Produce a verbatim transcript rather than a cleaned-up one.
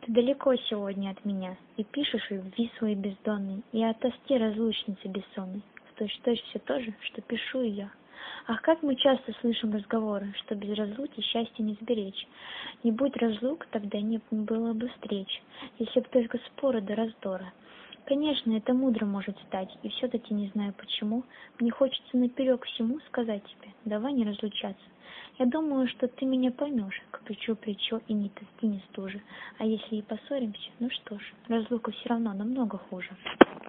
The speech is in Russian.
Ты далеко сегодня от меня, и пишешь любви свои бездонной, и о тоске разлучницы бессонной, в точь-в-точь все то же, что пишу и я. Ах, как мы часто слышим разговоры, что без разлуки счастья не сберечь. Не будь разлук, тогда не было бы встреч, если б только споры до раздора. Конечно, это мудро может стать, и все-таки не знаю почему, мне хочется наперек всему сказать тебе, давай не разлучаться. Я думаю, что ты меня поймешь, к плечу плечо и ни тоски, ни стужи. А если и поссоримся, ну что ж, разлука все равно намного хуже.